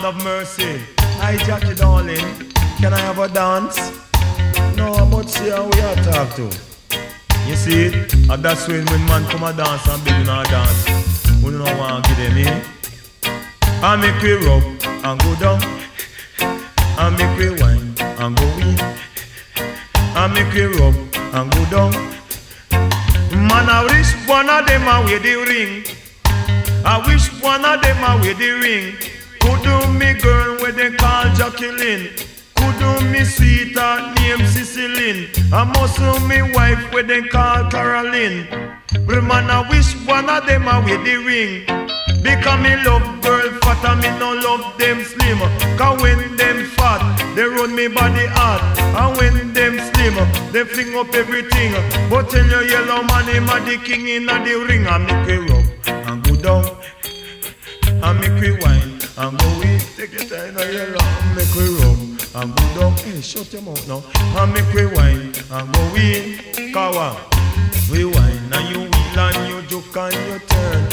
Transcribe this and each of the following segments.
Lord of mercy. Hi Jackie darling, can I have a dance? No, but see how we are talk to. You see it? And that's when man come a dance and baby not dance. We don't want to give them in. I make we rub and go down. I make we wine and go in. I make we rub and go down. Man, I wish one of them a wear the ring. I wish one of them a wear the ring. Could do me girl where they call Jacqueline. Could do me sweetheart named Cicilline. I must do me wife where they call Caroline. But man, I wish one of them a wear the ring. Because me love girl fat and me no love them slim. Cause when them fat, they run me body hard. And when them slim, they fling up everything. But tell your yellow man him a the king in a the ring. I make we rub and go down. I make we wine and go in. Take your time and yellow and make we rub and go down. Hey, shut your mouth now. I make we wine and go in. Kawa, we wine and you wheel and you joke and you turn.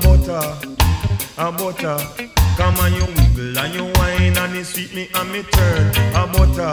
A butter, come and you wiggle and you whine and you sweet me and me turn. A butter,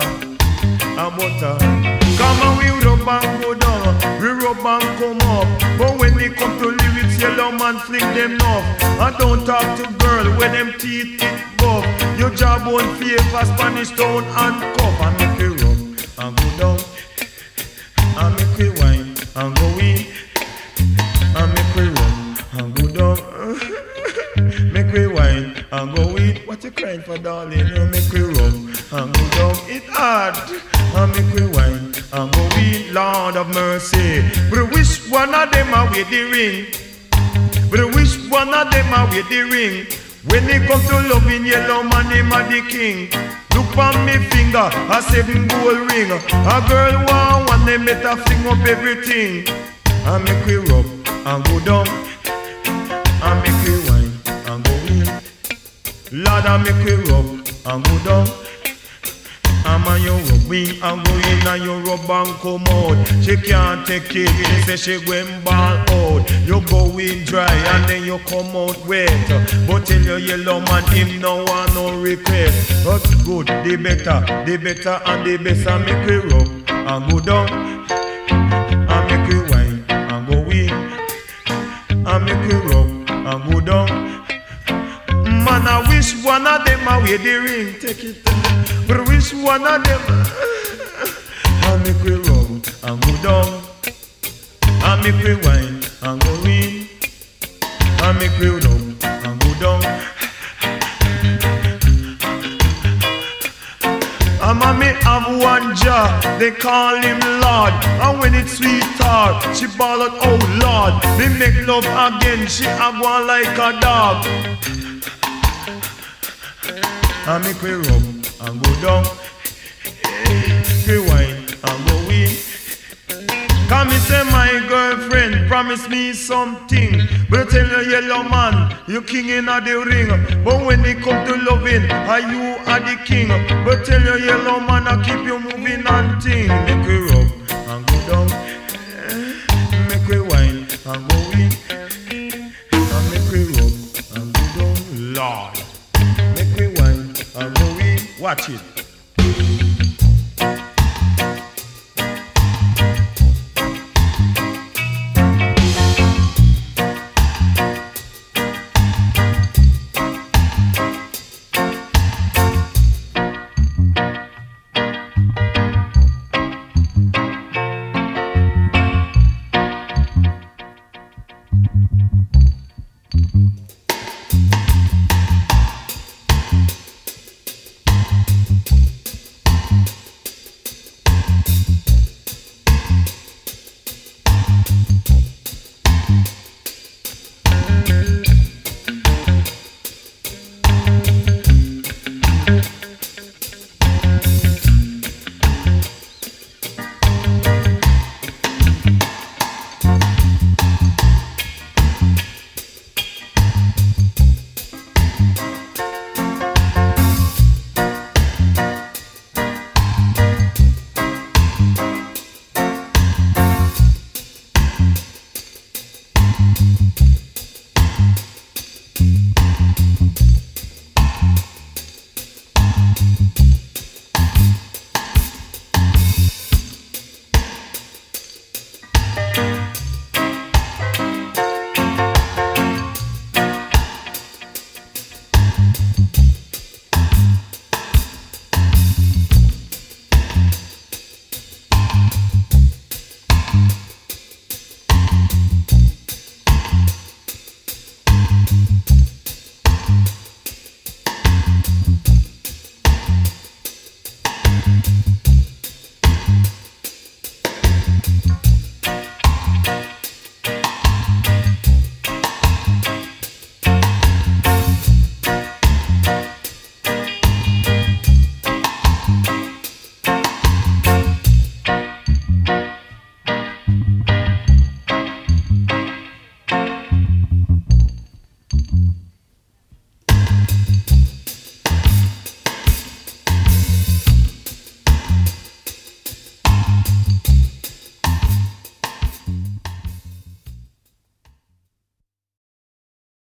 come and we rub and go down, we rub and come up. But when we come to lyrics, yellow man fling them off. I don't talk to girl when them teeth it buff. Your jawbone favor Spanish town and cuff. I make we rub and go down, I make we wine and go in. I make we rub and go down. Make we wine and go in. What you crying for, darling? You make we rub and go down. It hard. And make we wine and go in. Lord of mercy. But I wish one of them a wear the ring. But I wish one of them a wear the ring. When they come to loving yellow man, him a the king. Look on me finger, a 7 gold ring. A girl want one, they better fling up everything. And make we rub and go down. And make we wine and go in. Lord, I make we rub and go down. And you rub in and go in and you rub and come out. She can't take it, she say she going ball out. You go in dry and then you come out wet. But tell your yellow man him no want no request. But good, the better and the best. And make we rub and go down. And make we wine and go in. And make we rub and go down. Man, I wish one of them a wear the ring. Take it, but I wish one of them I make we rub and go down. I make we wine and go in. I make we rub and go down. And mommy have one jar, they call him Lord. And when it's sweetheart, she ball out, oh Lord. They make love again, she have one like a dog. I make we rub and go down. We wine and go in. Come me say my girlfriend promise me something. But tell your yellow man, you king in a the ring. But when it come to loving, are you are the king. But tell your yellow man, I keep you moving and ting. Make we rub and go down. Make we wine and go in. And make we rub and go down. Lord, make we wine and go in. Watch it.